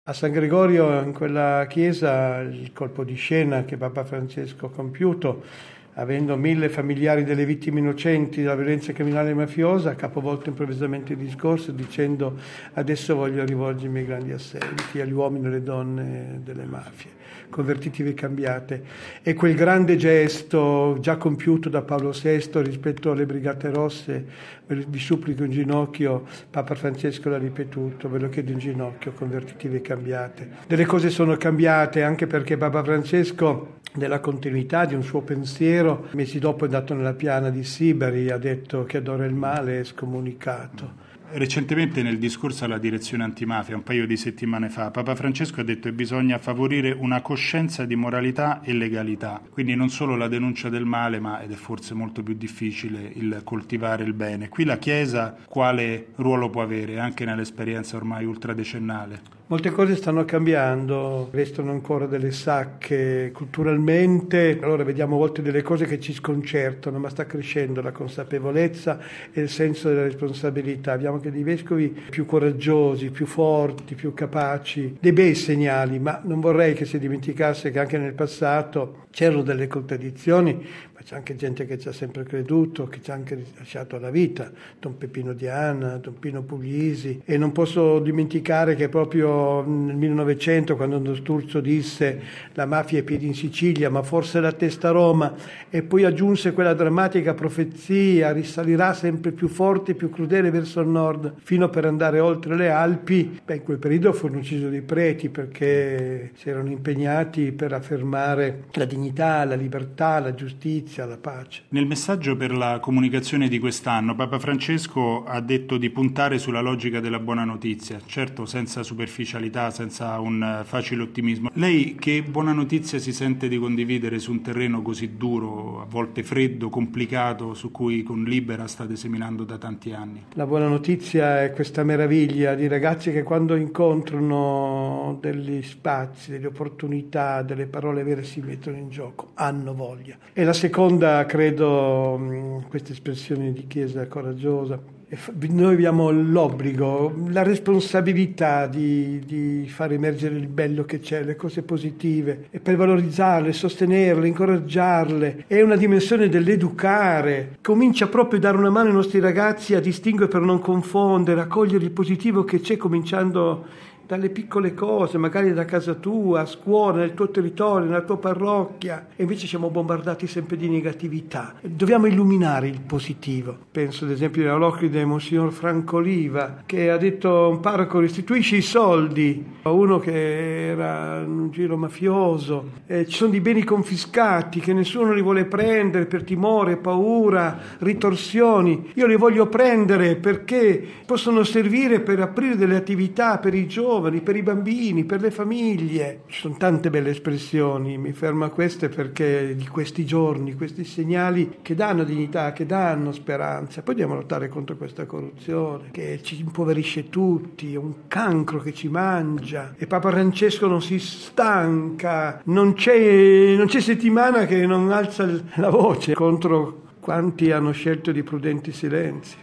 A San Gregorio, in quella chiesa, il colpo di scena che Papa Francesco ha compiuto, avendo 1000 familiari delle vittime innocenti della violenza criminale e mafiosa, ha capovolto improvvisamente il discorso dicendo: adesso voglio rivolgermi ai grandi assenti, agli uomini e alle donne delle mafie, convertitevi e cambiate. E quel grande gesto già compiuto da Paolo VI rispetto alle Brigate Rosse, vi supplico in ginocchio, Papa Francesco l'ha ripetuto, ve lo chiedo in ginocchio, convertitevi e cambiate. Delle cose sono cambiate anche perché Papa Francesco, nella continuità di un suo pensiero, mesi dopo è andato nella piana di Sibari, ha detto che adora il male e scomunicato. Recentemente nel discorso alla direzione antimafia, un paio di settimane fa, Papa Francesco ha detto che bisogna favorire una coscienza di moralità e legalità, quindi non solo la denuncia del male, ma, ed è forse molto più difficile, il coltivare il bene. Qui la Chiesa quale ruolo può avere, anche nell'esperienza ormai ultradecennale? Molte cose stanno cambiando, restano ancora delle sacche culturalmente, allora vediamo a volte delle cose che ci sconcertano, ma sta crescendo la consapevolezza e il senso della responsabilità. Abbiamo anche dei vescovi più coraggiosi, più forti, più capaci, dei bei segnali, ma non vorrei che si dimenticasse che anche nel passato c'erano delle contraddizioni, ma c'è anche gente che ci ha sempre creduto, che ci ha anche lasciato la vita, Don Peppino Diana, Don Pino Puglisi, e non posso dimenticare che proprio nel 1900, quando Don Sturzo disse la mafia è piedi in Sicilia, ma forse la testa a Roma, e poi aggiunse quella drammatica profezia, risalirà sempre più forte e più crudele verso il nord, fino per andare oltre le Alpi. In quel periodo furono uccisi dei preti perché si erano impegnati per affermare la dignità, la libertà, la giustizia, la pace. Nel messaggio per la comunicazione di quest'anno, Papa Francesco ha detto di puntare sulla logica della buona notizia, certo senza superficialità, senza un facile ottimismo. Lei che buona notizia si sente di condividere su un terreno così duro, a volte freddo, complicato, su cui con Libera state seminando da tanti anni? La buona notizia è questa meraviglia di ragazzi che quando incontrano degli spazi, delle opportunità, delle parole vere si mettono in gioco, hanno voglia. E la seconda, credo, queste espressioni di Chiesa coraggiosa. Noi abbiamo l'obbligo, la responsabilità di far emergere il bello che c'è, le cose positive, e per valorizzarle, sostenerle, incoraggiarle. È una dimensione dell'educare. Comincia proprio a dare una mano ai nostri ragazzi a distinguere per non confondere, a cogliere il positivo che c'è cominciando dalle piccole cose, magari da casa tua, a scuola, nel tuo territorio, nella tua parrocchia, e invece siamo bombardati sempre di negatività. Dobbiamo illuminare il positivo. Penso ad esempio alla locride di Monsignor Franco Oliva, che ha detto a un parroco: restituisci i soldi a uno che era in un giro mafioso, ci sono dei beni confiscati che nessuno li vuole prendere per timore, paura, ritorsioni. Io li voglio prendere perché possono servire per aprire delle attività per i giovani, per i bambini, per le famiglie. Ci sono tante belle espressioni, mi fermo a queste perché di questi giorni, questi segnali che danno dignità, che danno speranza. Poi dobbiamo lottare contro questa corruzione che ci impoverisce tutti, è un cancro che ci mangia, e Papa Francesco non si stanca, non c'è settimana che non alza la voce contro quanti hanno scelto di prudenti silenzi.